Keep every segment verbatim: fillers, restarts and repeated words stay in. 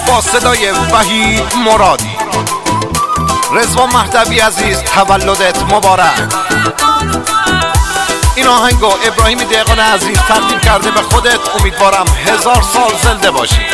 با صدای وحید مرادی. رضوان مهدوی عزیز تولدت مبارک. این آهنگو ابراهیم دهقان عزیز تقدیم کرده به خودت. امیدوارم هزار سال زنده باشی.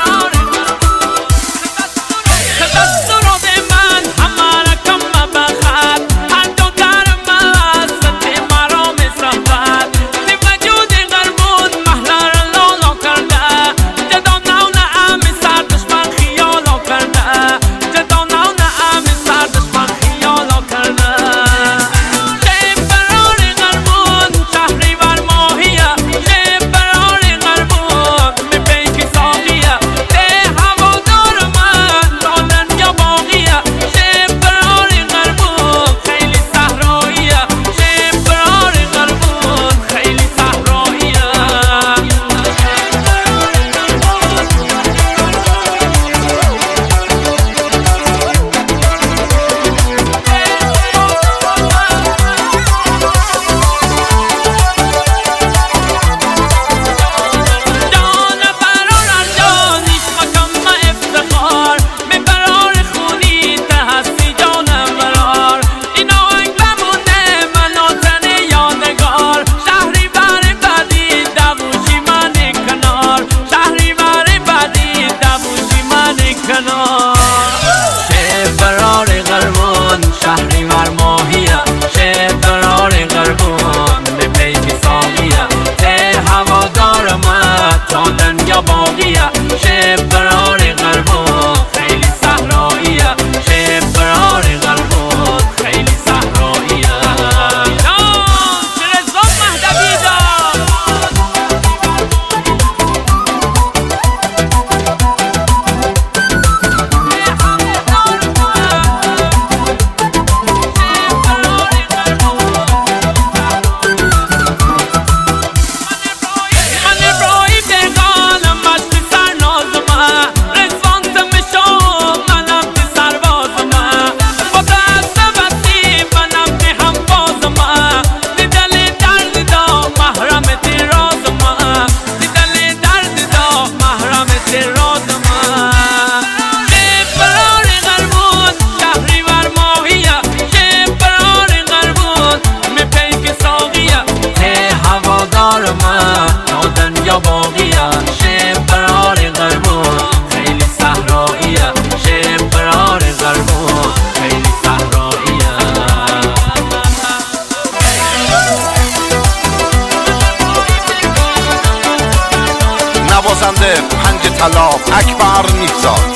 نوازنده پنج طلا اکبر نیکزاد.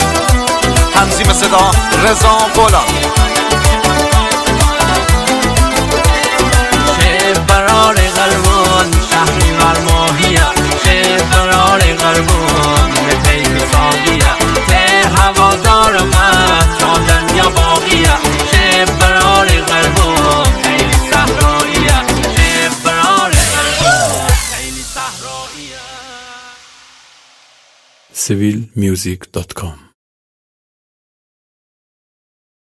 تنظیم صدا رضا غلام. شب برار قلبون شهری بر ماهیه، شب برار قلبون به پیک ساقیه، ته هوادار من تا دنیا باقیه. شب برار قلبون خیلی صحراییه، شب برار قلبون خیلی صحراییه. سویل میوزیک دات کام